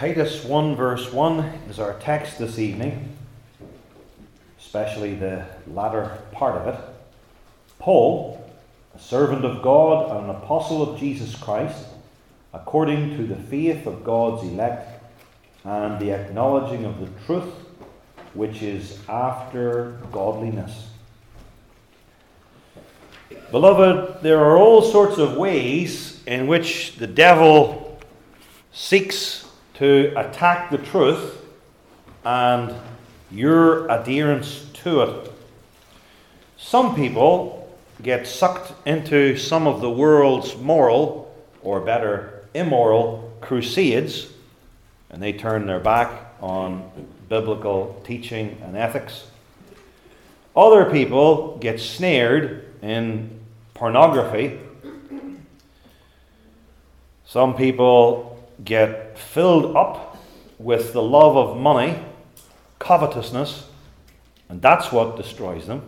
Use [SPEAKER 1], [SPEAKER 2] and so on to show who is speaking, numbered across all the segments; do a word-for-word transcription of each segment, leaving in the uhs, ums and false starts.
[SPEAKER 1] Titus one verse one is our text this evening, especially the latter part of it. Paul, a servant of God and an apostle of Jesus Christ, according to the faith of God's elect and the acknowledging of the truth which is after godliness. Beloved, there are all sorts of ways in which the devil seeks to attack the truth and your adherence to it. Some people get sucked into some of the world's moral, or better, immoral crusades, and they turn their back on biblical teaching and ethics. Other people get snared in pornography. Some people get filled up with the love of money, covetousness, and that's what destroys them.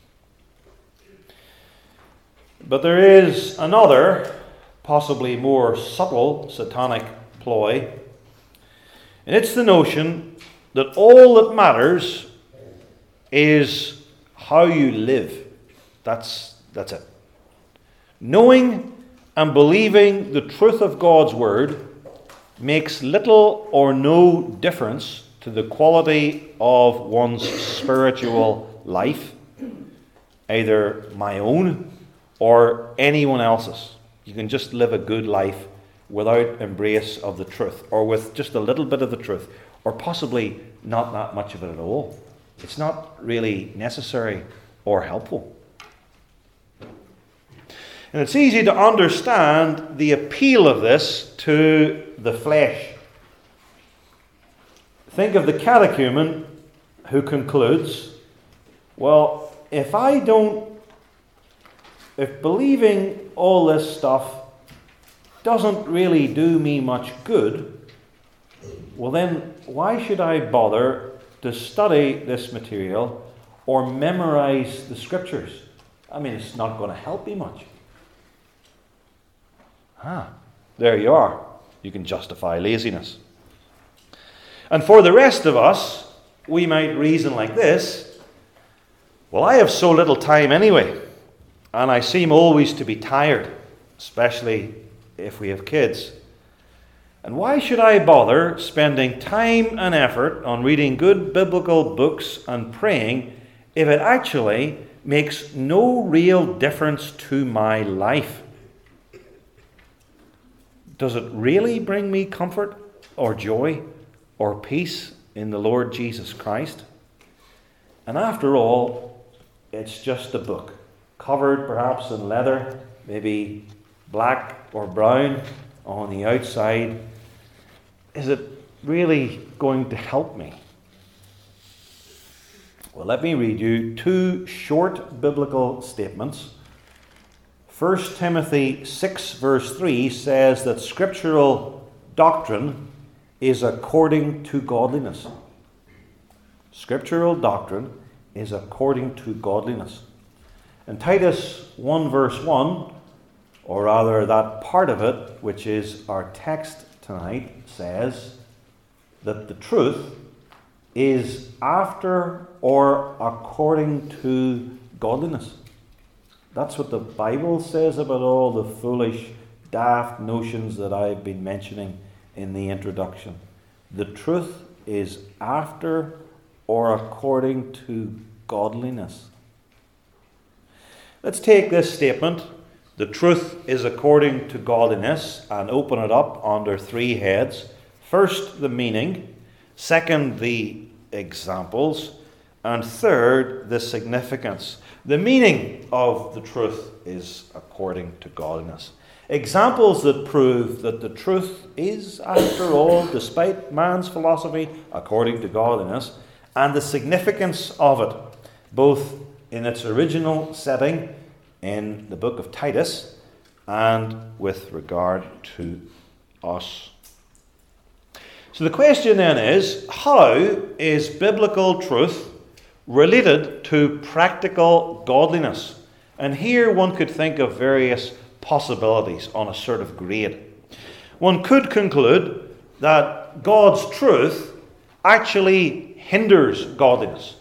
[SPEAKER 1] But there is another, possibly more subtle satanic ploy, and it's the notion that all that matters is how you live. That's, that's it. Knowing and believing the truth of God's Word makes little or no difference to the quality of one's spiritual life, either my own or anyone else's. You can just live a good life without embrace of the truth, or with just a little bit of the truth, or possibly not that much of it at all. It's not really necessary or helpful. And it's easy to understand the appeal of this to the flesh. Think of the catechumen who concludes, well, if I don't, if believing all this stuff doesn't really do me much good, well then, why should I bother to study this material or memorize the scriptures? I mean, it's not going to help me much. Ah, there you are. You can justify laziness. And for the rest of us, we might reason like this: well, I have so little time anyway, and I seem always to be tired, especially if we have kids. And why should I bother spending time and effort on reading good biblical books and praying if it actually makes no real difference to my life? Does it really bring me comfort or joy or peace in the Lord Jesus Christ? And after all, it's just a book, covered perhaps in leather, maybe black or brown on the outside. Is it really going to help me? Well, let me read you two short biblical statements. First Timothy six verse three says that scriptural doctrine is according to godliness. Scriptural doctrine is according to godliness. And Titus one verse one, or rather that part of it which is our text tonight, says that the truth is after or according to godliness. That's what the Bible says about all the foolish, daft notions that I've been mentioning in the introduction. The truth is after or according to godliness. Let's take this statement, the truth is according to godliness, and open it up under three heads. First, the meaning. Second, the examples. And third, the significance. The meaning of the truth is according to godliness. Examples that prove that the truth is, after all, despite man's philosophy, according to godliness. And the significance of it, both in its original setting in the book of Titus and with regard to us. So the question then is, how is biblical truth related to practical godliness? And here one could think of various possibilities on a sort of grade. One could conclude that that God's truth actually hinders godliness.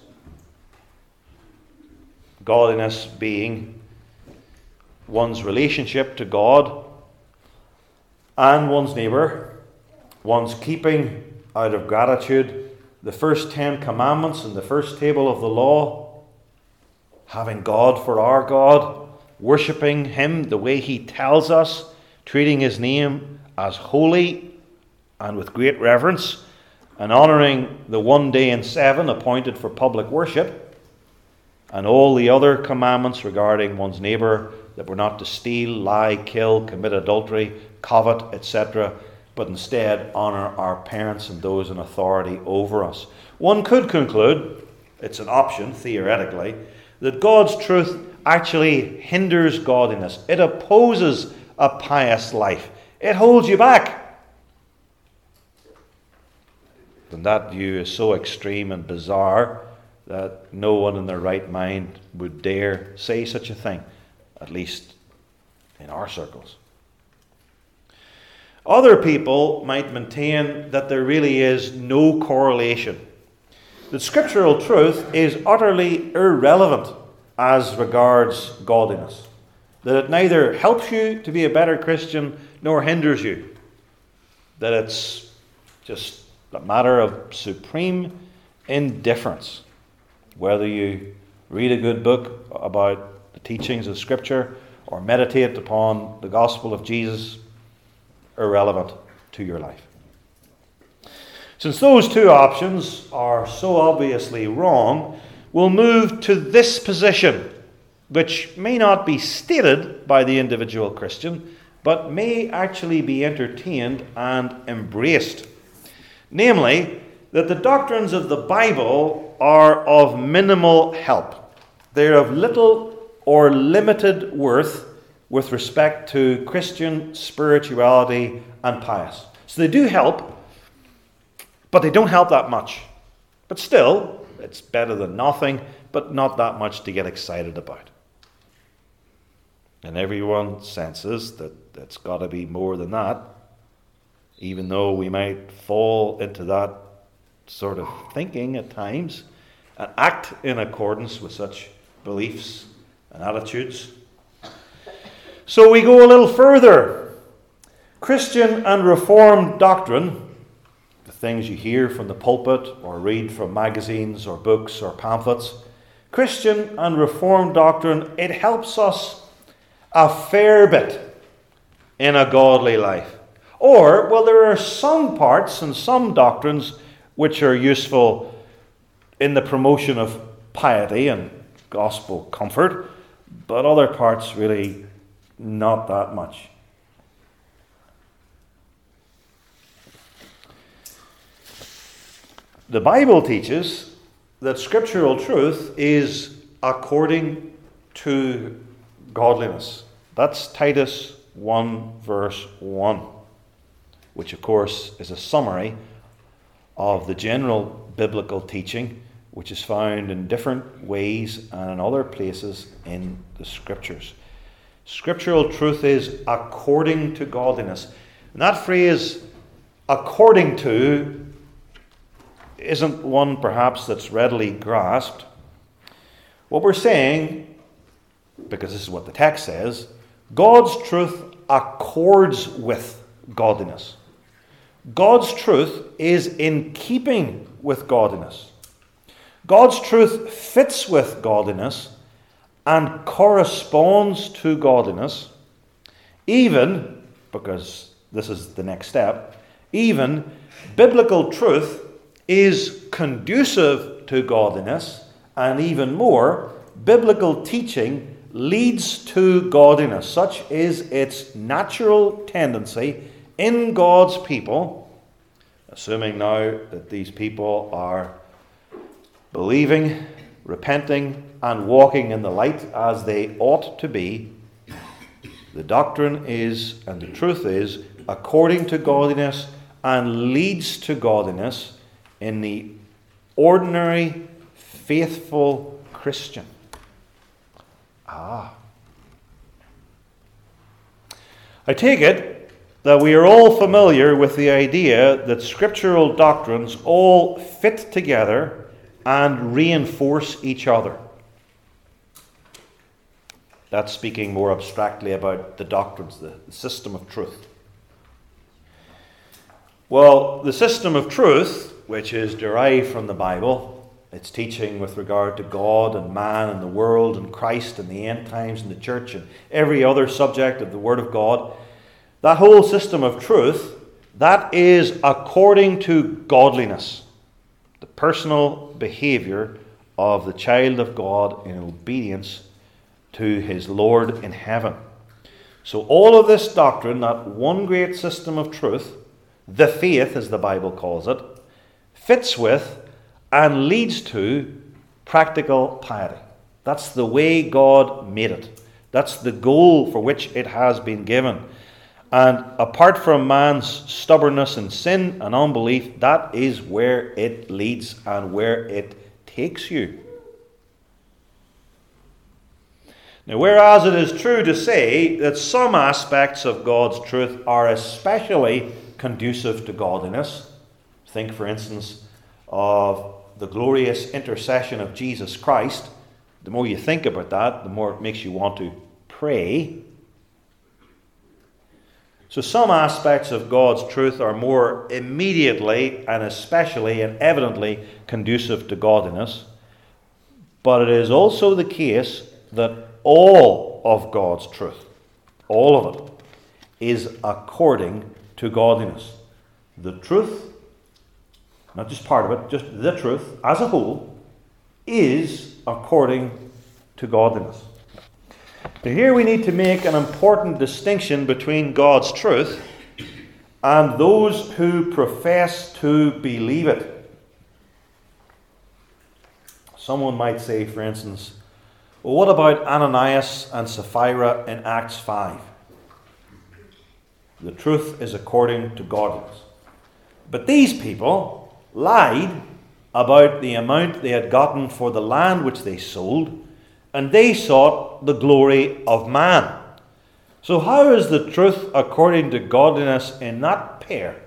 [SPEAKER 1] Godliness being one's relationship to God and one's neighbour, one's keeping out of gratitude the first Ten Commandments and the first table of the law, having God for our God, worshipping Him the way He tells us, treating His name as holy and with great reverence, and honouring the one day in seven appointed for public worship, and all the other commandments regarding one's neighbour, that we're not to steal, lie, kill, commit adultery, covet, et cetera, but instead honour our parents and those in authority over us. One could conclude, it's an option theoretically, that God's truth actually hinders godliness. It opposes a pious life. It holds you back. And that view is so extreme and bizarre that no one in their right mind would dare say such a thing, at least in our circles. Other people might maintain that there really is no correlation, that scriptural truth is utterly irrelevant as regards godliness, that it neither helps you to be a better Christian nor hinders you, that it's just a matter of supreme indifference whether you read a good book about the teachings of Scripture or meditate upon the gospel of Jesus, irrelevant to your life. Since those two options are so obviously wrong, we'll move to this position, which may not be stated by the individual Christian, but may actually be entertained and embraced. Namely, that the doctrines of the Bible are of minimal help. They're of little or limited worth with respect to Christian spirituality and pious. So they do help, but they don't help that much. But still, it's better than nothing, but not that much to get excited about. And everyone senses that it's got to be more than that, even though we might fall into that sort of thinking at times and act in accordance with such beliefs and attitudes. So we go a little further. Christian and Reformed doctrine, the things you hear from the pulpit or read from magazines or books or pamphlets, Christian and Reformed doctrine, it helps us a fair bit in a godly life. Or, well, there are some parts and some doctrines which are useful in the promotion of piety and gospel comfort, but other parts really not that much. The Bible teaches that scriptural truth is according to godliness. That's Titus one verse one, which of course is a summary of the general biblical teaching, which is found in different ways and in other places in the Scriptures. Scriptural truth is according to godliness. And that phrase, according to, isn't one perhaps that's readily grasped. What we're saying, because this is what the text says, God's truth accords with godliness. God's truth is in keeping with godliness. God's truth fits with godliness and corresponds to godliness, even, because this is the next step, even biblical truth is conducive to godliness, and even more, biblical teaching leads to godliness. Such is its natural tendency in God's people, assuming now that these people are believing, repenting, and walking in the light as they ought to be. The doctrine is, and the truth is, according to godliness and leads to godliness in the ordinary, faithful Christian. Ah. I take it that we are all familiar with the idea that scriptural doctrines all fit together and reinforce each other. That's speaking more abstractly about the doctrines, the system of truth. Well, the system of truth, which is derived from the Bible, its teaching with regard to God and man and the world and Christ and the end times and the church and every other subject of the Word of God, that whole system of truth, that is according to godliness, the personal behavior of the child of God in obedience to his Lord in heaven. So all of this doctrine, that one great system of truth, the faith as the Bible calls it, fits with and leads to practical piety. That's the way God made it. That's the goal for which it has been given. And apart from man's stubbornness and sin and unbelief, that is where it leads and where it takes you. Now, whereas it is true to say that some aspects of God's truth are especially conducive to godliness, think, for instance, of the glorious intercession of Jesus Christ. The more you think about that, the more it makes you want to pray. So some aspects of God's truth are more immediately and especially and evidently conducive to godliness. But it is also the case that all of God's truth, all of it, is according to godliness. The truth, not just part of it, just the truth as a whole, is according to godliness. But here we need to make an important distinction between God's truth and those who profess to believe it. Someone might say, for instance, well, what about Ananias and Sapphira in Acts five? The truth is according to godliness. But these people lied about the amount they had gotten for the land which they sold, and they sought the glory of man. So how is the truth according to godliness in that pair?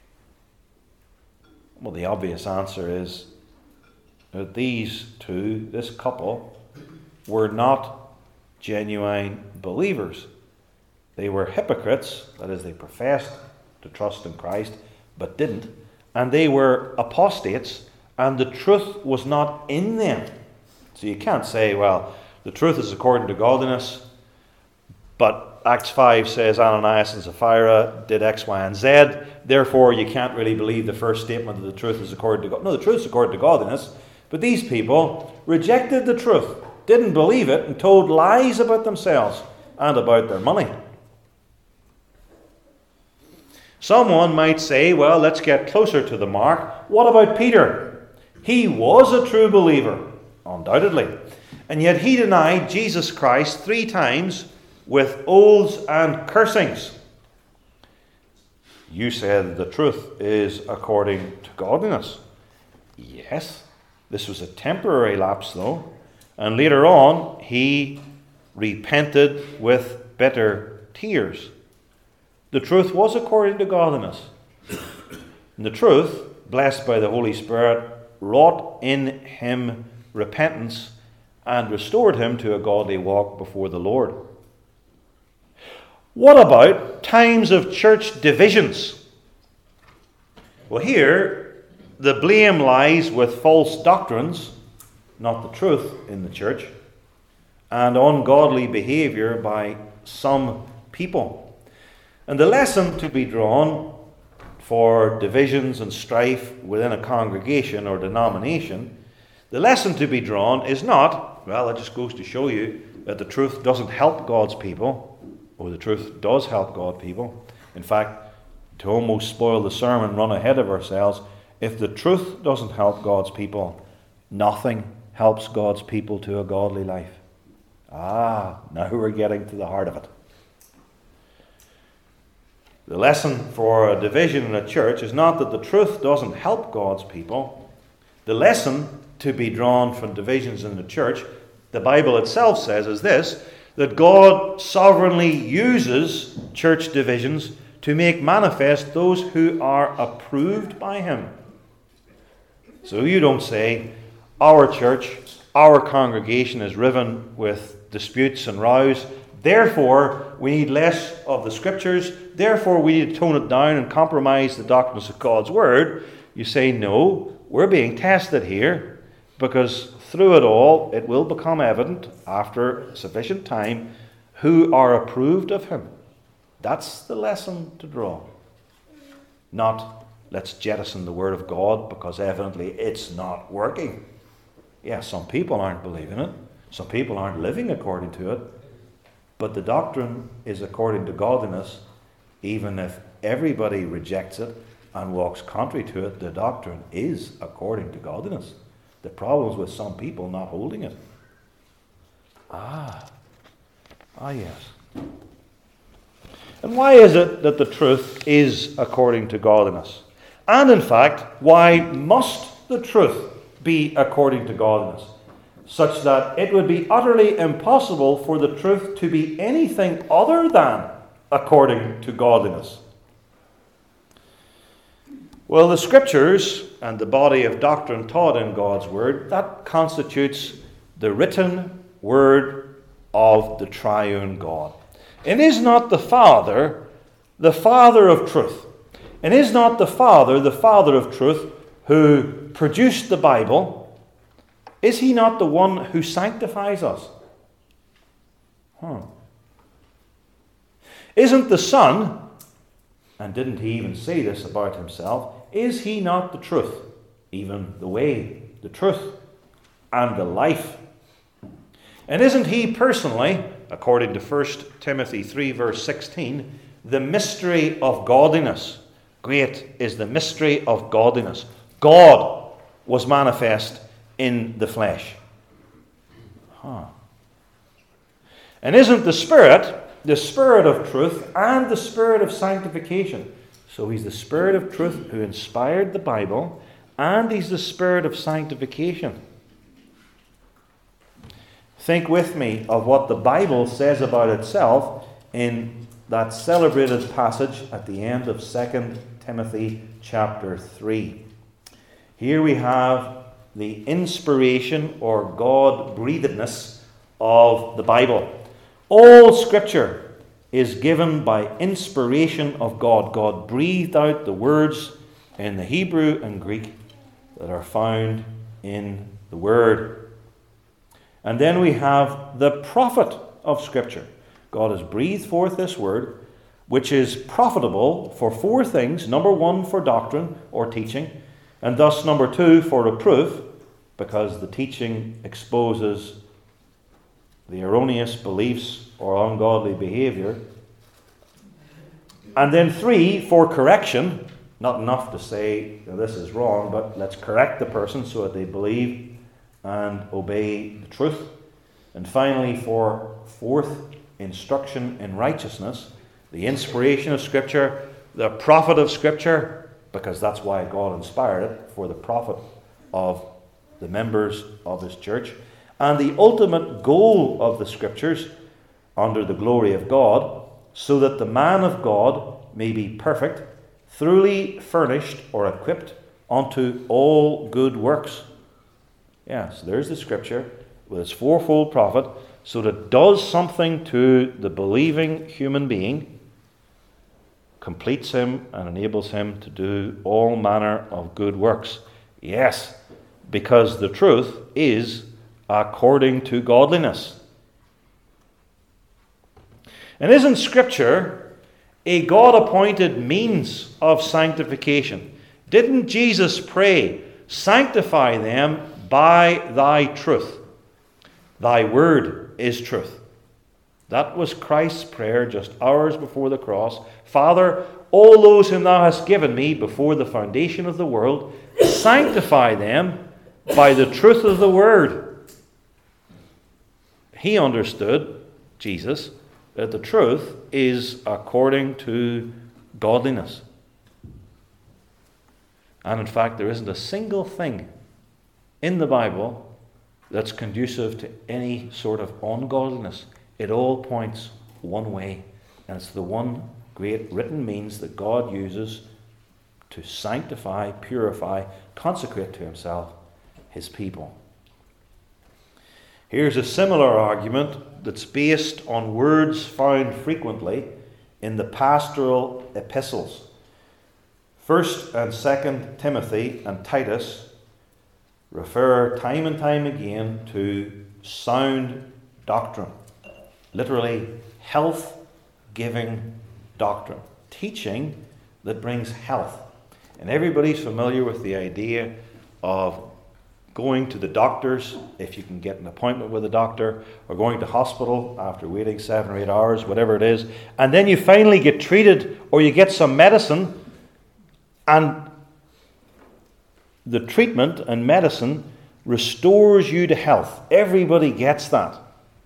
[SPEAKER 1] Well, the obvious answer is that these two, this couple, were not genuine believers. They were hypocrites, that is, they professed to trust in Christ, but didn't. And they were apostates, and the truth was not in them. So you can't say, well, the truth is according to godliness, but Acts five says Ananias and Sapphira did X, Y, and Z, therefore you can't really believe the first statement that the truth is according to God. No, the truth is according to godliness, but these people rejected the truth, didn't believe it, and told lies about themselves and about their money. Someone might say, well, let's get closer to the mark. What about Peter? He was a true believer, undoubtedly. And yet he denied Jesus Christ three times with oaths and cursings. You said the truth is according to godliness. Yes, this was a temporary lapse though. And later on, he repented with bitter tears. The truth was according to godliness. And the truth, blessed by the Holy Spirit, wrought in him repentance and restored him to a godly walk before the Lord. What about times of church divisions? Well, here, the blame lies with false doctrines, not the truth in the church, and ungodly behavior by some people. And the lesson to be drawn for divisions and strife within a congregation or denomination, the lesson to be drawn is not, well, it just goes to show you that the truth doesn't help God's people, or the truth does help God's people. In fact, to almost spoil the sermon, run ahead of ourselves, if the truth doesn't help God's people, nothing helps God's people to a godly life. Ah, now we're getting to the heart of it. The lesson for a division in a church is not that the truth doesn't help God's people. The lesson to be drawn from divisions in the church, the Bible itself says, is this, that God sovereignly uses church divisions to make manifest those who are approved by him. So you don't say, our church, our congregation is riven with disputes and rows, therefore we need less of the Scriptures, therefore we need to tone it down and compromise the doctrines of God's Word. You say, no, we're being tested here, because through it all it will become evident after sufficient time who are approved of him. That's the lesson to draw. Not, let's jettison the Word of God because evidently it's not working. Yeah, some people aren't believing it. Some people aren't living according to it. But the doctrine is according to godliness. Even if everybody rejects it and walks contrary to it, the doctrine is according to godliness. The problem is with some people not holding it. Ah, ah yes. And why is it that the truth is according to godliness? And in fact, why must the truth be according to godliness? Such that it would be utterly impossible for the truth to be anything other than according to godliness. Well, the Scriptures and the body of doctrine taught in God's Word, that constitutes the written Word of the triune God. And is not the Father the Father of truth? And is not the Father the Father of truth who produced the Bible? Is he not the one who sanctifies us? Huh. Isn't the Son, and didn't he even say this about himself, is he not the truth, even the way, the truth, and the life? And isn't he personally, according to First Timothy three verse sixteen, the mystery of godliness? Great is the mystery of godliness. God was manifest in the flesh. Huh. And isn't the Spirit the Spirit of truth and the Spirit of sanctification? So he's the Spirit of truth who inspired the Bible, and he's the Spirit of sanctification. Think with me of what the Bible says about itself in that celebrated passage at the end of Second Timothy chapter three. Here we have the inspiration or God-breathedness of the Bible. All Scripture is given by inspiration of God. God breathed out the words in the Hebrew and Greek that are found in the Word. And then we have the prophet of Scripture. God has breathed forth this Word, which is profitable for four things. Number one, for doctrine or teaching. And thus, number two, for reproof, because the teaching exposes the erroneous beliefs or ungodly behavior. And then three, for correction. Not enough to say, this is wrong, but let's correct the person so that they believe and obey the truth. And finally, for fourth, instruction in righteousness. The inspiration of Scripture, the prophet of Scripture, because that's why God inspired it, for the profit of the members of His church. And the ultimate goal of the Scriptures, under the glory of God, so that the man of God may be perfect, thoroughly furnished or equipped unto all good works. Yes, there's the Scripture with its fourfold prophet, so that it does something to the believing human being, completes him and enables him to do all manner of good works. Yes, because the truth is according to godliness. And isn't Scripture a God-appointed means of sanctification? Didn't Jesus pray, sanctify them by thy truth? Thy word is truth. That was Christ's prayer just hours before the cross. Father, all those whom thou hast given me before the foundation of the world, sanctify them by the truth of the word. He understood, Jesus, that the truth is according to godliness. And in fact, there isn't a single thing in the Bible that's conducive to any sort of ungodliness. It all points one way, and it's the one great written means that God uses to sanctify, purify, consecrate to himself his people. Here's a similar argument that's based on words found frequently in the pastoral epistles. First and Second Timothy and Titus refer time and time again to sound doctrine. Literally, health-giving doctrine. Teaching that brings health. And everybody's familiar with the idea of going to the doctors, if you can get an appointment with a doctor, or going to hospital after waiting seven or eight hours, whatever it is, and then you finally get treated or you get some medicine, and the treatment and medicine restores you to health. Everybody gets that.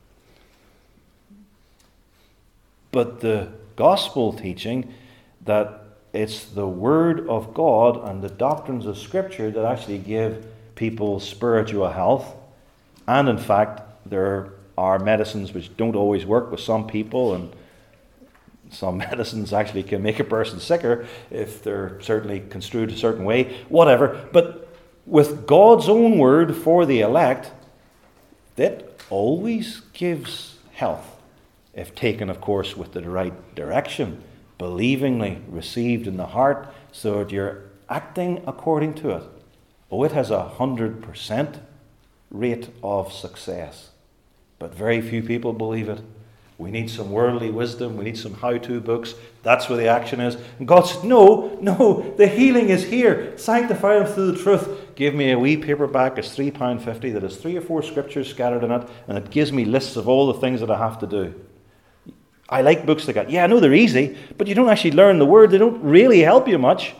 [SPEAKER 1] But the gospel teaching that it's the Word of God and the doctrines of Scripture that actually give people spiritual health. And in fact, there are medicines which don't always work with some people, and some medicines actually can make a person sicker if they're certainly construed a certain way, whatever. But with God's own word for the elect, that always gives health, if taken, of course, with the right direction, believingly received in the heart, so that you're acting according to it. Oh, it has a hundred percent rate of success, but very few people believe it. We need some worldly wisdom. We need some how-to books. That's where the action is. And God said, no, no, the healing is here. Sanctify them through the truth. Give me a wee paperback. It's three pounds fifty that has three or four scriptures scattered in it, and it gives me lists of all the things that I have to do. I like books like that. Yeah, I know they're easy, but you don't actually learn the word. They don't really help you much.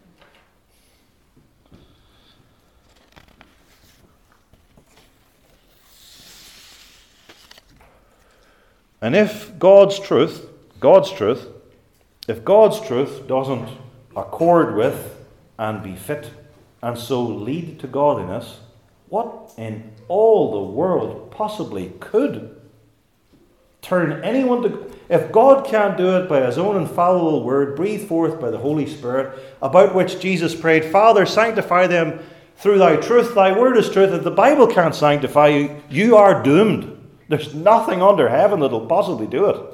[SPEAKER 1] And if God's truth, God's truth, if God's truth doesn't accord with and be fit and so lead to godliness, what in all the world possibly could turn anyone to... If God can't do it by his own infallible word, breathed forth by the Holy Spirit, about which Jesus prayed, Father, sanctify them through thy truth, thy word is truth. If the Bible can't sanctify you, you are doomed. There's nothing under heaven that will possibly do it.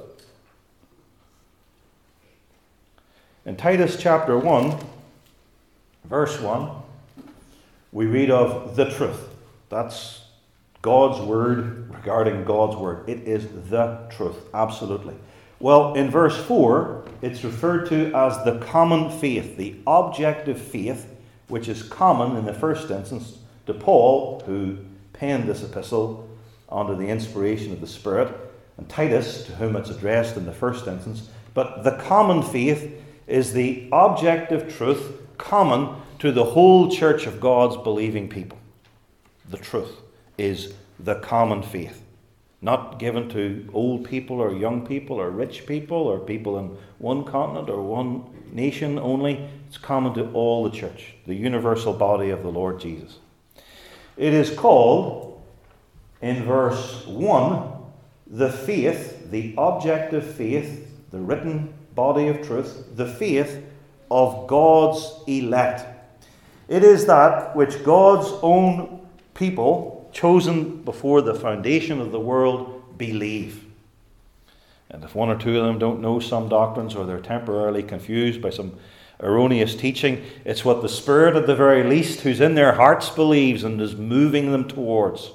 [SPEAKER 1] In Titus chapter one, verse one, we read of the truth. That's God's word regarding God's word. It is the truth, absolutely. Well, in verse four, it's referred to as the common faith, the objective faith, which is common in the first instance to Paul, who penned this epistle under the inspiration of the Spirit, and Titus, to whom it's addressed in the first instance. But the common faith is the objective truth common to the whole church of God's believing people. The truth is the common faith. Not given to old people or young people or rich people or people in one continent or one nation only. It's common to all the church, the universal body of the Lord Jesus. It is called, in verse one, the faith, the objective faith, the written body of truth, the faith of God's elect. It is that which God's own people, chosen before the foundation of the world, believe. And if one or two of them don't know some doctrines, or they're temporarily confused by some erroneous teaching, it's what the Spirit, at the very least, who's in their hearts, believes and is moving them towards.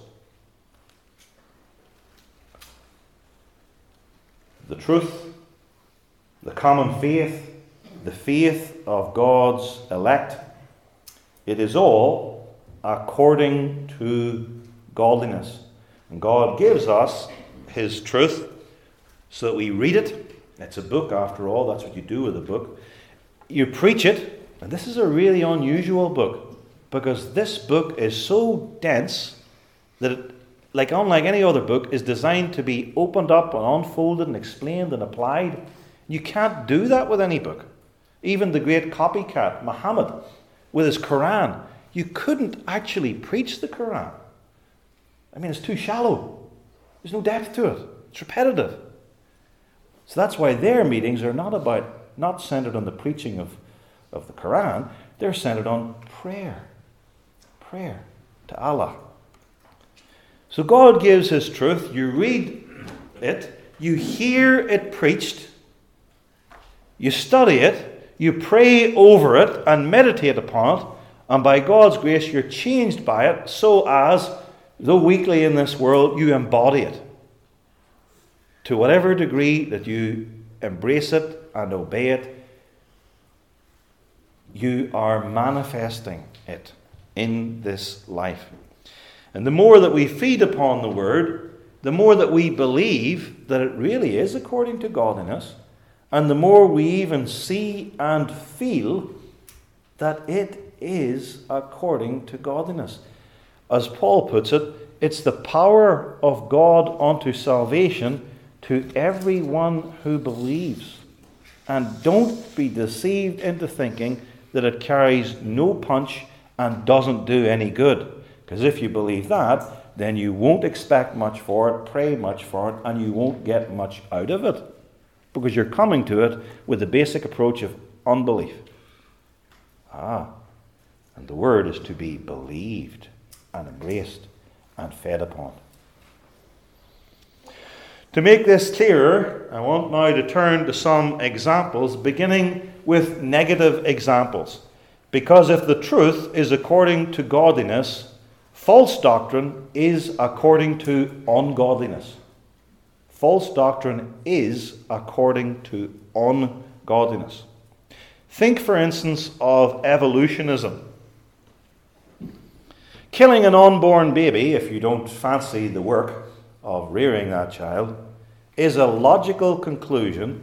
[SPEAKER 1] The truth, the common faith, the faith of God's elect, it is all according to godliness. And God gives us his truth so that we read it. It's a book, after all. That's what you do with a book. You preach it. And this is a really unusual book, because this book is so dense that it, like unlike any other book, is designed to be opened up and unfolded and explained and applied. You can't do that with any book. Even the great copycat, Muhammad, with his Quran, you couldn't actually preach the Quran. I mean, it's too shallow. There's no depth to it. It's repetitive. So that's why their meetings are not about, not centered on the preaching of, of the Quran. They're centered on prayer. Prayer to Allah. So God gives His truth. You read it. You hear it preached. You study it. You pray over it and meditate upon it. And by God's grace, you're changed by it so as, though weakly in this world, you embody it. To whatever degree that you embrace it and obey it, you are manifesting it in this life. And the more that we feed upon the Word, the more that we believe that it really is according to godliness, and the more we even see and feel that it is according to godliness. As Paul puts it, it's the power of God unto salvation to everyone who believes. And don't be deceived into thinking that it carries no punch and doesn't do any good. Because if you believe that, then you won't expect much for it, pray much for it, and you won't get much out of it. Because you're coming to it with the basic approach of unbelief. Ah, and the Word is to be believed and embraced and fed upon. To make this clearer, I want now to turn to some examples, beginning with negative examples. Because if the truth is according to godliness, false doctrine is according to ungodliness. False doctrine is according to ungodliness. Think, for instance, of evolutionism. Killing an unborn baby, if you don't fancy the work of rearing that child, is a logical conclusion,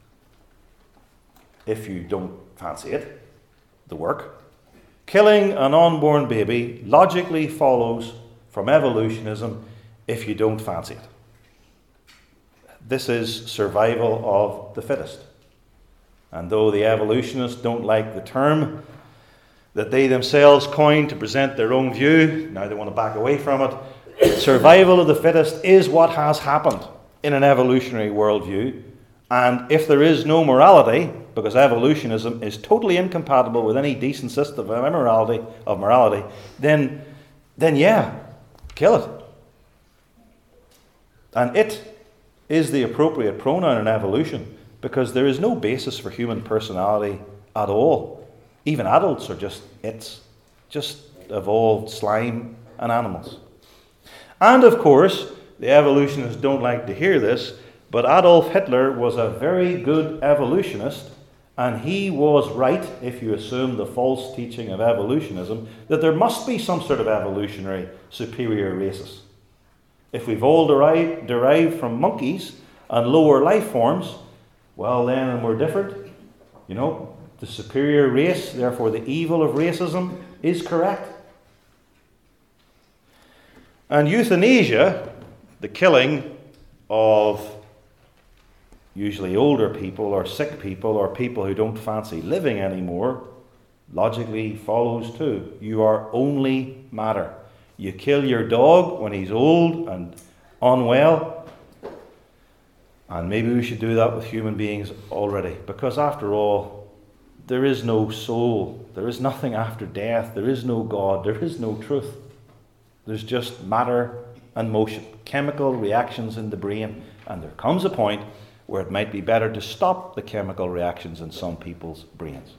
[SPEAKER 1] if you don't fancy it, the work. Killing an unborn baby logically follows from evolutionism if you don't fancy it. This is survival of the fittest. And though the evolutionists don't like the term that they themselves coined to present their own view, now they want to back away from it, survival of the fittest is what has happened in an evolutionary worldview. And if there is no morality, because evolutionism is totally incompatible with any decent system of morality, of morality then, then yeah, kill it. And it is the appropriate pronoun in evolution, because there is no basis for human personality at all. Even adults are just it's, just evolved slime and animals. And of course, the evolutionists don't like to hear this, but Adolf Hitler was a very good evolutionist, and he was right, if you assume the false teaching of evolutionism, that there must be some sort of evolutionary superior races. If we've all derived, derived from monkeys and lower life forms, well then we're different. You know, the superior race, therefore the evil of racism is correct. And euthanasia, the killing of usually older people or sick people or people who don't fancy living anymore, logically follows too. You are only matter. You kill your dog when he's old and unwell, and maybe we should do that with human beings already, because after all, there is no soul, there is nothing after death, there is no God, there is no truth. There's just matter and motion, chemical reactions in the brain, and there comes a point where it might be better to stop the chemical reactions in some people's brains.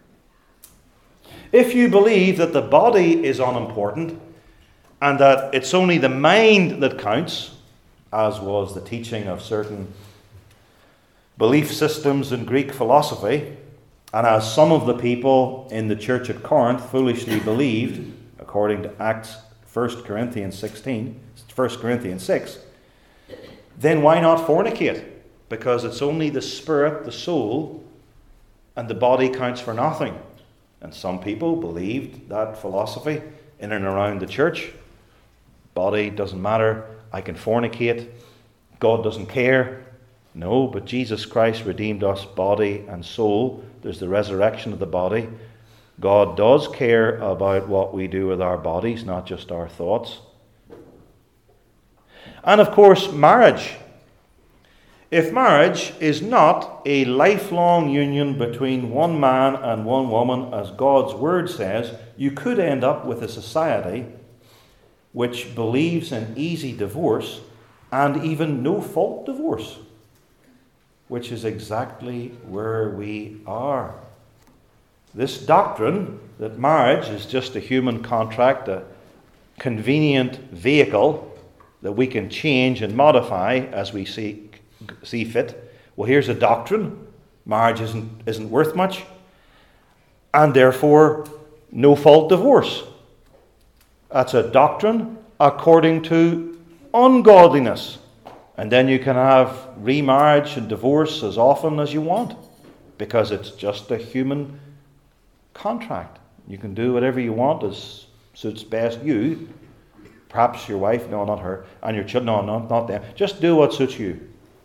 [SPEAKER 1] If you believe that the body is unimportant and that it's only the mind that counts, as was the teaching of certain belief systems in Greek philosophy, and as some of the people in the church at Corinth foolishly believed, according to Acts First Corinthians sixteen, First Corinthians six, then why not fornicate? Because it's only the spirit, the soul, and the body counts for nothing. And some people believed that philosophy in and around the church. Body doesn't matter, I can fornicate, God doesn't care. No, but Jesus Christ redeemed us body and soul. There's the resurrection of the body. God does care about what we do with our bodies, not just our thoughts. And of course, marriage If marriage is not a lifelong union between one man and one woman, as God's word says, you could end up with a society which believes in easy divorce and even no-fault divorce, which is exactly where we are. This doctrine that marriage is just a human contract, a convenient vehicle that we can change and modify as we see, see fit. Well, here's a doctrine. Marriage isn't, isn't worth much, and therefore no-fault divorce. That's a doctrine according to ungodliness. And then you can have remarriage and divorce as often as you want, because it's just a human contract. You can do whatever you want as suits best you. Perhaps your wife, no, not her, and your children, no, not, not them. Just do what suits you.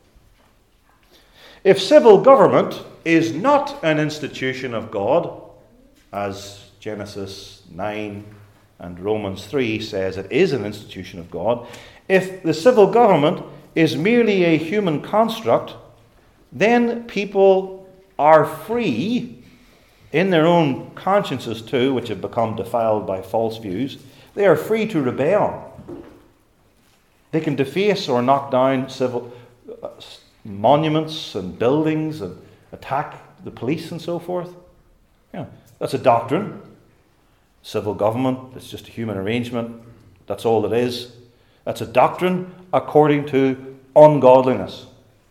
[SPEAKER 1] If civil government is not an institution of God, as Genesis nine and Romans three says it is an institution of God, if the civil government is merely a human construct, then people are free in their own consciences too, which have become defiled by false views. They are free to rebel. They can deface or knock down civil uh, monuments and buildings and attack the police and so forth. Yeah, that's a doctrine. Civil government, it's just a human arrangement. That's all it is. That's a doctrine according to ungodliness.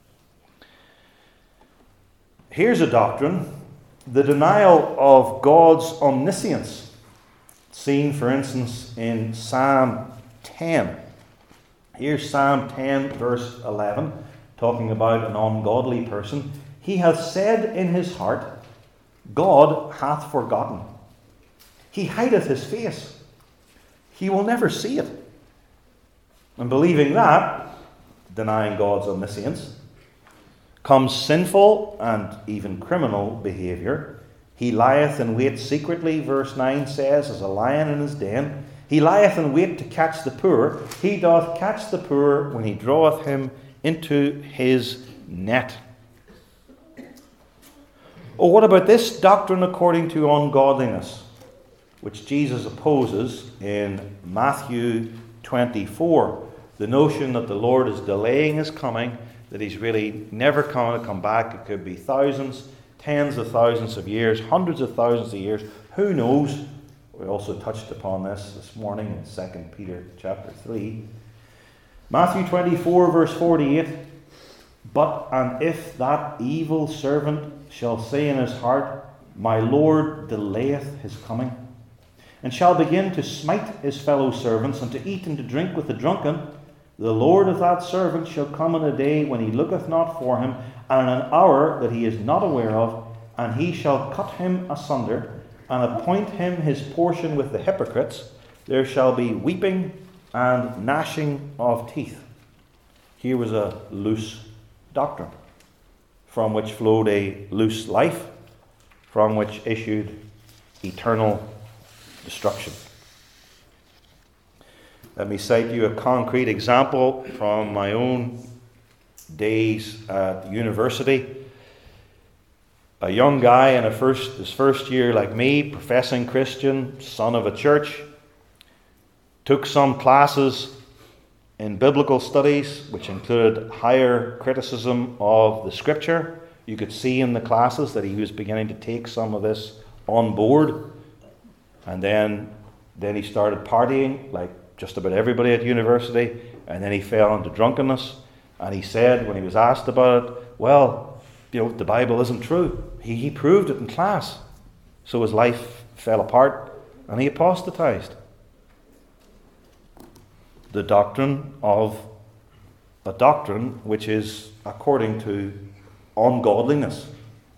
[SPEAKER 1] Here's a doctrine, the denial of God's omniscience, seen, for instance, in Psalm ten. Here's Psalm ten, verse eleven, talking about an ungodly person. He hath said in his heart, God hath forgotten. He hideth his face. He will never see it. And believing that, denying God's omniscience, comes sinful and even criminal behavior. He lieth in wait secretly, verse nine says, as a lion in his den. He lieth in wait to catch the poor. He doth catch the poor when he draweth him into his net. Oh, what about this doctrine according to ungodliness, which Jesus opposes in Matthew twenty-four? The notion that the Lord is delaying his coming, that he's really never going to come back. It could be thousands, tens of thousands of years, hundreds of thousands of years. Who knows? We also touched upon this this morning in Second Peter chapter three. Matthew twenty-four, verse forty-eight. But and if that evil servant shall say in his heart, My Lord delayeth his coming, and shall begin to smite his fellow servants, and to eat and to drink with the drunken, the Lord of that servant shall come in a day when he looketh not for him, and in an hour that he is not aware of, and he shall cut him asunder, and appoint him his portion with the hypocrites. There shall be weeping and gnashing of teeth. Here was a loose doctrine, from which flowed a loose life, from which issued eternal destruction. Let me cite you a concrete example from my own days at university. A young guy in a first, his first year like me, professing Christian, son of a church, took some classes in biblical studies, which included higher criticism of the Scripture. You could see in the classes that he was beginning to take some of this on board. And then, then he started partying, like just about everybody at university, and then he fell into drunkenness. And he said, when he was asked about it, well, you know, the Bible isn't true. He, he proved it in class. So his life fell apart, and he apostatized. The doctrine of a doctrine which is according to ungodliness.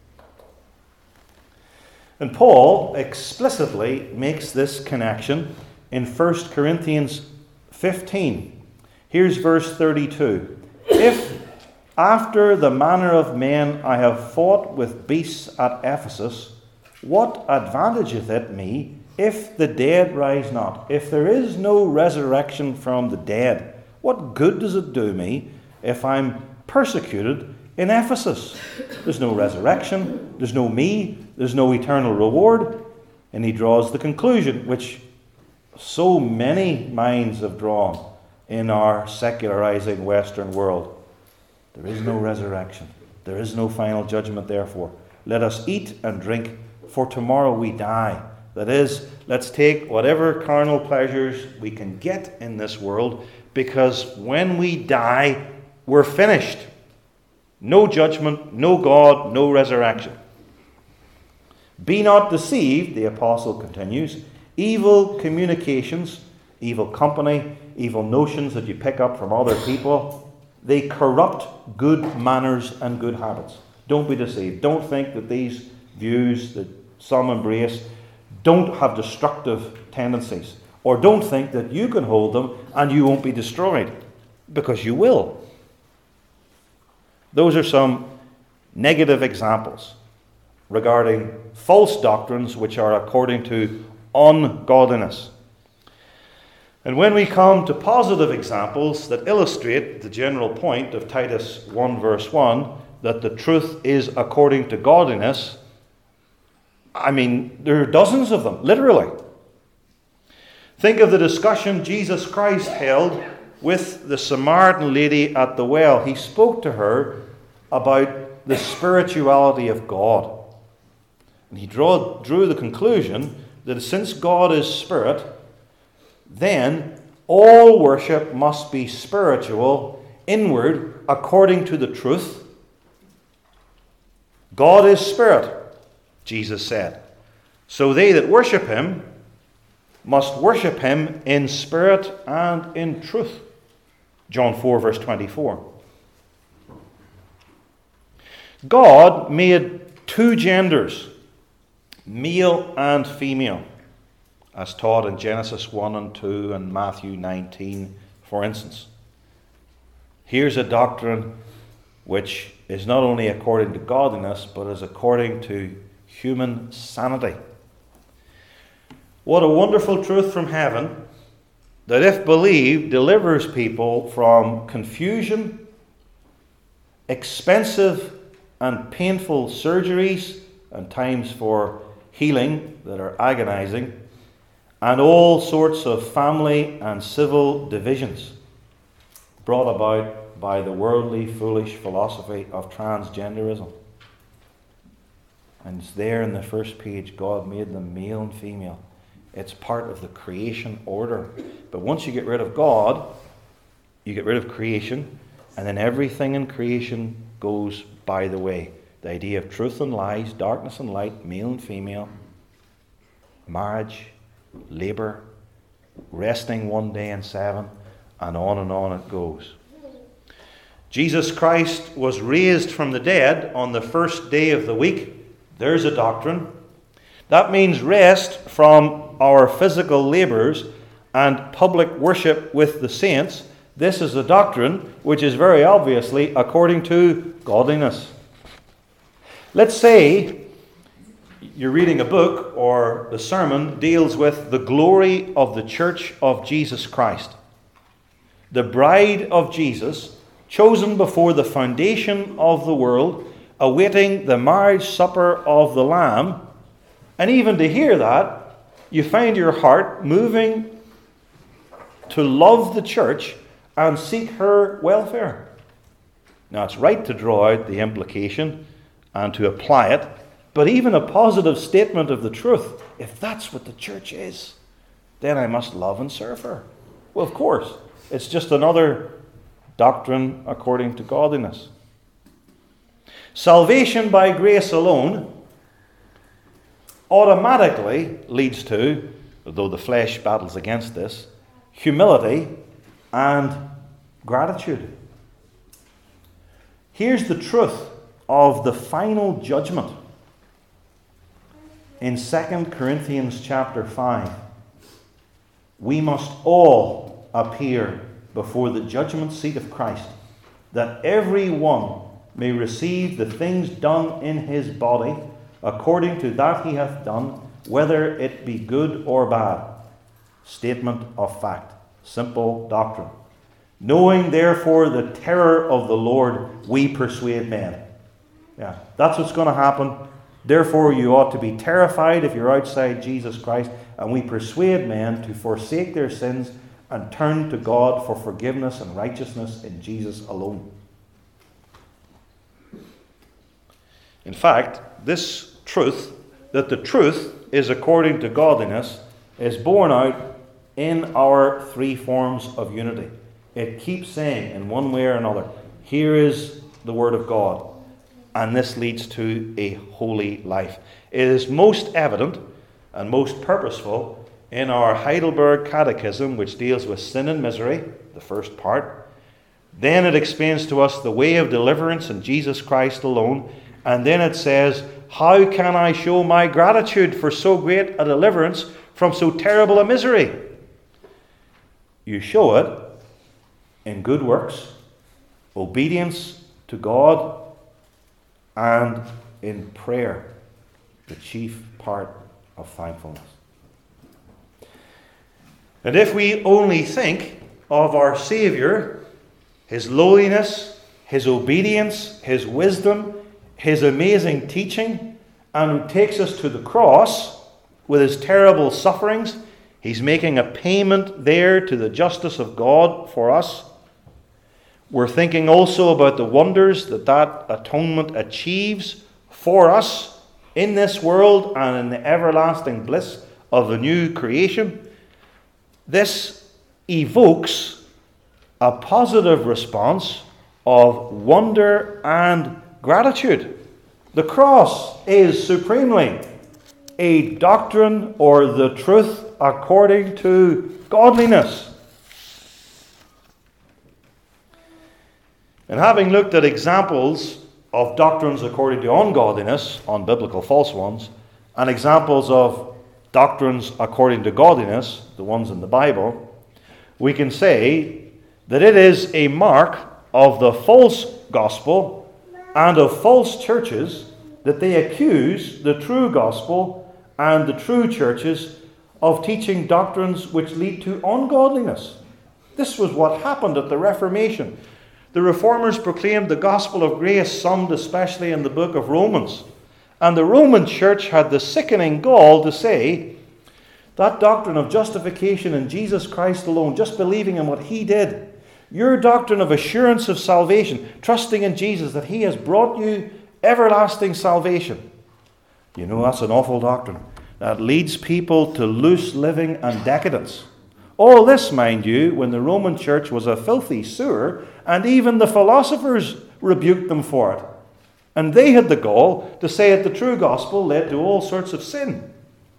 [SPEAKER 1] And Paul explicitly makes this connection in First Corinthians fifteen. Here's verse thirty-two. If after the manner of men I have fought with beasts at Ephesus, what advantageth it me if the dead rise not? If there is no resurrection from the dead, what good does it do me if I'm persecuted in Ephesus. There's no resurrection, there's no me, there's no eternal reward. And he draws the conclusion, which so many minds have drawn in our secularizing Western world. There is no resurrection. There is no final judgment, therefore. Let us eat and drink, for tomorrow we die. That is, let's take whatever carnal pleasures we can get in this world, because when we die, we're finished. No judgment, no God, no resurrection. Be not deceived, the apostle continues. Evil communications, evil company, evil notions that you pick up from other people, they corrupt good manners and good habits. Don't be deceived. Don't think that these views that some embrace don't have destructive tendencies. Or don't think that you can hold them and you won't be destroyed, because you will. Those are some negative examples regarding false doctrines which are according to ungodliness. And when we come to positive examples that illustrate the general point of Titus one verse one, that the truth is according to godliness, I mean, there are dozens of them, literally. Think of the discussion Jesus Christ held with the Samaritan lady at the well. He spoke to her about the spirituality of God. And he draw, drew the conclusion that since God is spirit, then all worship must be spiritual, inward, according to the truth. God is spirit, Jesus said. So they that worship him must worship him in spirit and in truth. John four verse twenty-four. God made two genders, male and female, as taught in Genesis one and two and Matthew nineteen, for instance. Here's a doctrine which is not only according to godliness, but is according to human sanity. What a wonderful truth from heaven, that if believed, delivers people from confusion, expensive and painful surgeries, and times for healing that are agonizing, and all sorts of family and civil divisions brought about by the worldly, foolish philosophy of transgenderism. And it's there in the first page, God made them male and female. It's part of the creation order. But once you get rid of God, you get rid of creation, and then everything in creation goes by the way. The idea of truth and lies, darkness and light, male and female, marriage, labour, resting one day in seven, and on and on it goes. Jesus Christ was raised from the dead on the first day of the week. There's a doctrine. That means rest from our physical labours and public worship with the saints. This is a doctrine which is very obviously according to godliness. Let's say you're reading a book or the sermon deals with the glory of the Church of Jesus Christ, the bride of Jesus, chosen before the foundation of the world, awaiting the marriage supper of the Lamb. And even to hear that, you find your heart moving to love the church and seek her welfare. Now, it's right to draw out the implication and to apply it, but even a positive statement of the truth, if that's what the church is, then I must love and serve her. Well, of course, it's just another doctrine according to godliness. Salvation by grace alone automatically leads to, though the flesh battles against this, humility and gratitude. Here's the truth of the final judgment. In Second Corinthians chapter five, we must all appear before the judgment seat of Christ, that every one may receive the things done in his body according to that he hath done, whether it be good or bad. Statement of fact. Simple doctrine. Knowing therefore the terror of the Lord, we persuade men. Yeah, that's what's going to happen. Therefore you ought to be terrified if you're outside Jesus Christ, and we persuade men to forsake their sins and turn to God for forgiveness and righteousness in Jesus alone. In fact, this truth, that the truth is according to godliness, is borne out in our three forms of unity. It keeps saying in one way or another, here is the Word of God, and this leads to a holy life. It is most evident and most purposeful in our Heidelberg Catechism, which deals with sin and misery, the first part. Then it explains to us the way of deliverance in Jesus Christ alone. And then it says, how can I show my gratitude for so great a deliverance from so terrible a misery? You show it in good works, obedience to God, and in prayer, the chief part of thankfulness. And if we only think of our Saviour, his lowliness, his obedience, his wisdom, his amazing teaching, and who takes us to the cross with his terrible sufferings, he's making a payment there to the justice of God for us. We're thinking also about the wonders that that atonement achieves for us in this world and in the everlasting bliss of the new creation. This evokes a positive response of wonder and gratitude. The cross is supremely a doctrine or the truth according to godliness. And having looked at examples of doctrines according to ungodliness, unbiblical false ones, and examples of doctrines according to godliness, the ones in the Bible, we can say that it is a mark of the false gospel and of false churches that they accuse the true gospel and the true churches of teaching doctrines which lead to ungodliness. This was what happened at the Reformation. The Reformers proclaimed the gospel of grace, summed especially in the book of Romans. And the Roman church had the sickening gall to say that doctrine of justification in Jesus Christ alone, just believing in what he did, your doctrine of assurance of salvation, trusting in Jesus that he has brought you everlasting salvation. You know, that's an awful doctrine. That leads people to loose living and decadence. All this, mind you, when the Roman church was a filthy sewer, and even the philosophers rebuked them for it. And they had the gall to say that the true gospel led to all sorts of sin.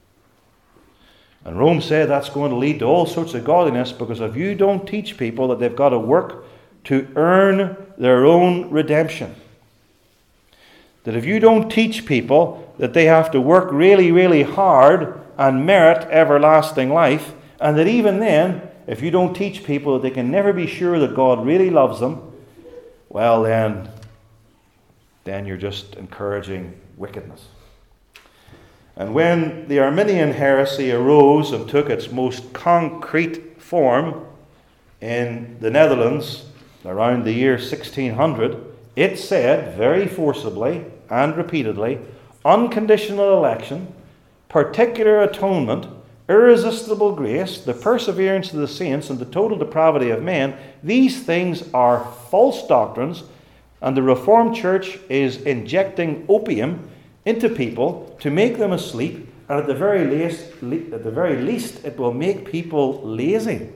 [SPEAKER 1] And Rome said that's going to lead to all sorts of godliness, because if you don't teach people that they've got to work to earn their own redemption, that if you don't teach people that they have to work really, really hard and merit everlasting life, and that even then, if you don't teach people that they can never be sure that God really loves them, well then, then you're just encouraging wickedness. And when the Arminian heresy arose and took its most concrete form in the Netherlands around the year sixteen hundred, it said very forcibly and repeatedly, unconditional election, particular atonement, irresistible grace, the perseverance of the saints, and the total depravity of men, these things are false doctrines, and the Reformed Church is injecting opium into people to make them asleep, and at the very least, at the very least, it will make people lazy.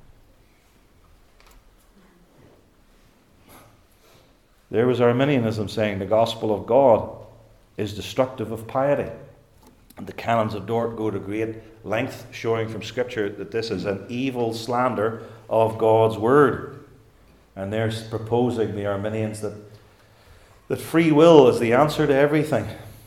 [SPEAKER 1] There was Arminianism saying the gospel of God is destructive of piety. And the canons of Dort go to great length showing from Scripture that this is an evil slander of God's Word. And they're proposing, the Arminians, that, that free will is the answer to everything.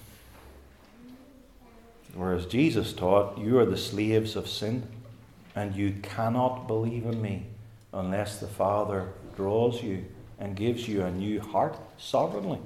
[SPEAKER 1] Whereas Jesus taught, you are the slaves of sin, and you cannot believe in me unless the Father draws you and gives you a new heart sovereignly.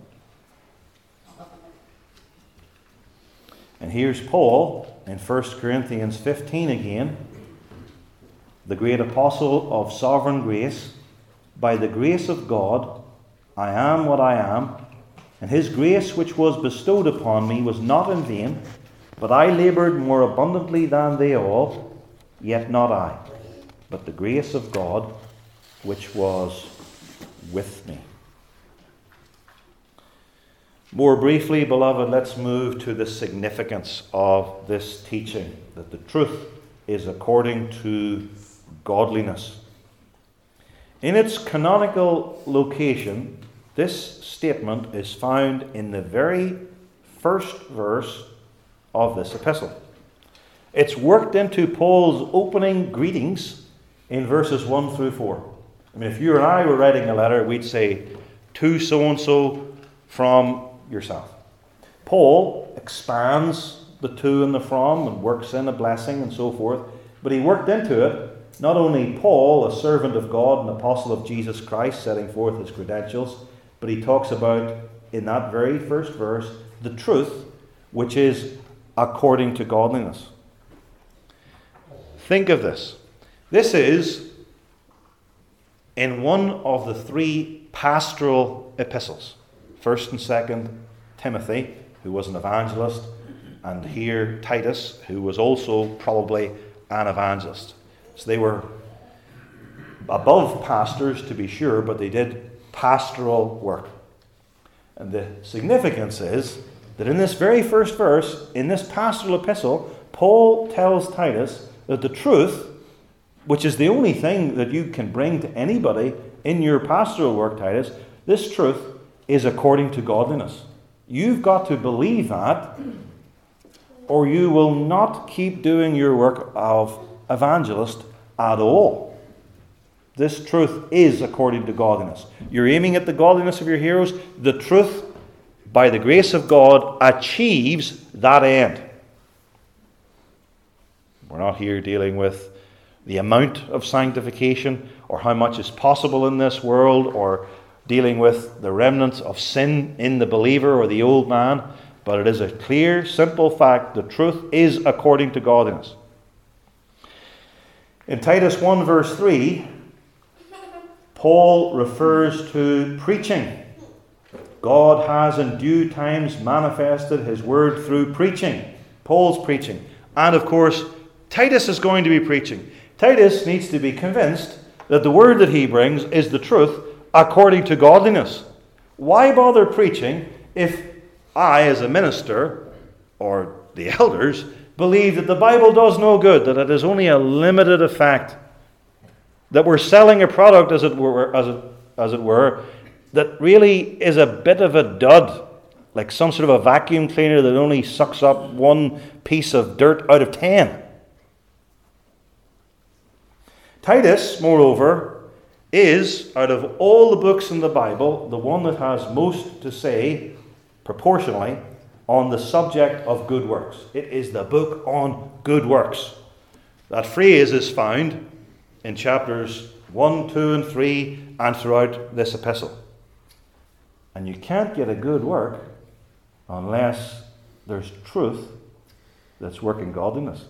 [SPEAKER 1] And here's Paul in First Corinthians fifteen again, the great apostle of sovereign grace, by the grace of God, I am what I am, and his grace which was bestowed upon me was not in vain, but I laboured more abundantly than they all, yet not I, but the grace of God which was with me. More briefly, beloved, let's move to the significance of this teaching, that the truth is according to godliness. In its canonical location, this statement is found in the very first verse of this epistle. It's worked into Paul's opening greetings in verses one through four. I mean, if you and I were writing a letter, we'd say, to so-and-so from yourself. Paul expands the to and the from and works in a blessing and so forth, but he worked into it not only Paul, a servant of God, an apostle of Jesus Christ, setting forth his credentials, but he talks about, in that very first verse, the truth, which is according to godliness. Think of this. This is in one of the three pastoral epistles. First and Second Timothy, who was an evangelist, and here Titus, who was also probably an evangelist. So they were above pastors, to be sure, but they did pastoral work. And the significance is that in this very first verse, in this pastoral epistle, Paul tells Titus that the truth, which is the only thing that you can bring to anybody in your pastoral work, Titus, this truth is according to godliness. You've got to believe that, or you will not keep doing your work of evangelist at all. This truth is according to godliness. You're aiming at the godliness of your heroes. The truth, by the grace of God, achieves that end. We're not here dealing with the amount of sanctification or how much is possible in this world, or dealing with the remnants of sin in the believer or the old man, but it is a clear, simple fact. The truth is according to godliness. In Titus one verse three, Paul refers to preaching. God has in due times manifested his word through preaching. Paul's preaching. And of course, Titus is going to be preaching. Titus needs to be convinced that the word that he brings is the truth according to godliness. Why bother preaching if I, as a minister, or the elders, believe that the Bible does no good, that it is only a limited effect, that we're selling a product, as it were, as it, as it were, that really is a bit of a dud, like some sort of a vacuum cleaner that only sucks up one piece of dirt out of ten. Titus, moreover, is, out of all the books in the Bible, the one that has most to say, proportionally, on the subject of good works. It is the book on good works. That phrase is found in chapters one, two, and three, and throughout this epistle. And you can't get a good work unless there's truth that's working godliness.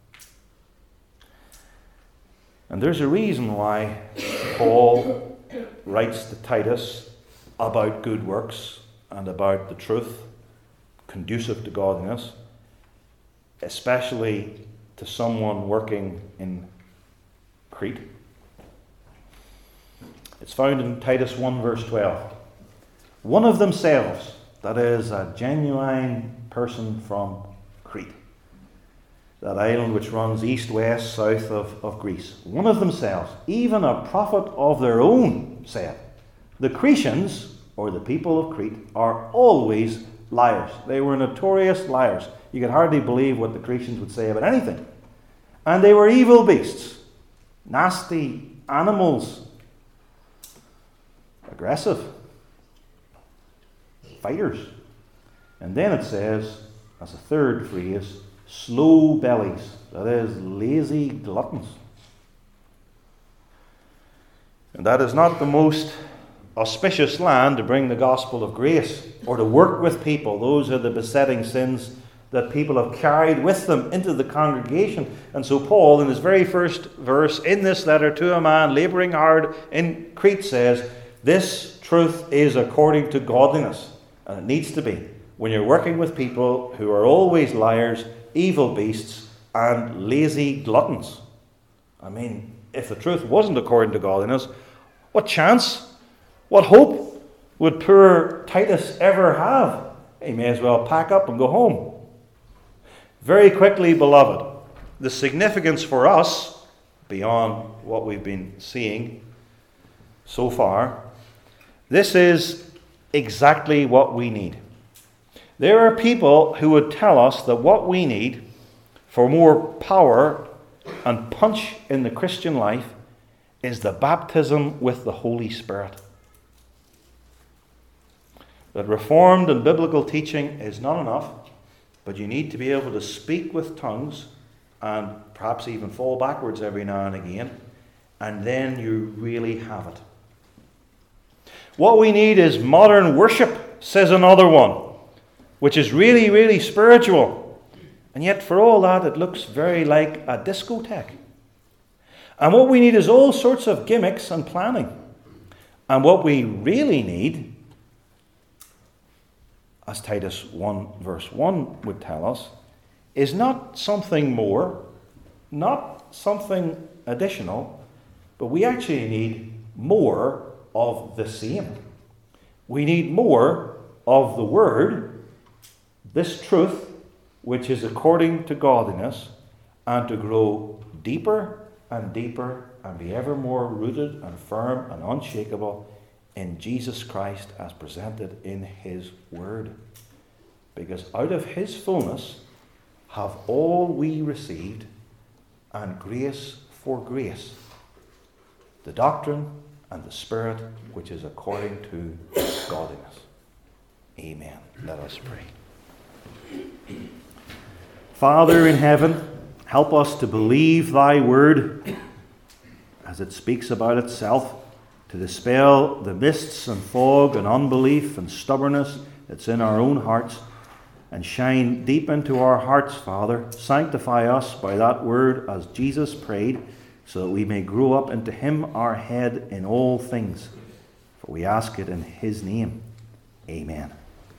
[SPEAKER 1] And there's a reason why Paul writes to Titus about good works and about the truth conducive to godliness, especially to someone working in Crete. It's found in Titus one verse twelve. One of themselves, that is a genuine person from Crete, that island which runs east, west, south of, of Greece. One of themselves, even a prophet of their own, said, the Cretans, or the people of Crete, are always liars. They were notorious liars. You could hardly believe what the Cretans would say about anything. And they were evil beasts, nasty animals, aggressive, fighters. And then it says, as a third phrase, slow bellies, that is, lazy gluttons. And that is not the most auspicious land to bring the gospel of grace or to work with people. Those are the besetting sins that people have carried with them into the congregation. And so Paul, in his very first verse in this letter to a man labouring hard in Crete, says, this truth is according to godliness. And it needs to be when you're working with people who are always liars, evil beasts, and lazy gluttons. I mean, if the truth wasn't according to godliness, what chance, what hope would poor Titus ever have? He may as well pack up and go home. Very quickly, beloved, the significance for us, beyond what we've been seeing so far, this is exactly what we need. There are people who would tell us that what we need for more power and punch in the Christian life is the baptism with the Holy Spirit. That Reformed and biblical teaching is not enough, but you need to be able to speak with tongues and perhaps even fall backwards every now and again, and then you really have it. What we need is modern worship, says another one, which is really, really spiritual. And yet for all that, it looks very like a discotheque. And what we need is all sorts of gimmicks and planning. And what we really need, as Titus one verse one would tell us, is not something more, not something additional, but we actually need more of the same. We need more of the Word, this truth, which is according to godliness, and to grow deeper and deeper and be ever more rooted and firm and unshakable in Jesus Christ as presented in His Word. Because out of His fullness have all we received, and grace for grace, the doctrine and the Spirit which is according to godliness. Amen. Let us pray. Father in heaven, help us to believe Thy Word as it speaks about itself, to dispel the mists and fog and unbelief and stubbornness that's in our own hearts, and shine deep into our hearts, Father. Sanctify us by that Word as Jesus prayed, so that we may grow up into Him, our head, in all things. For we ask it in His name. Amen.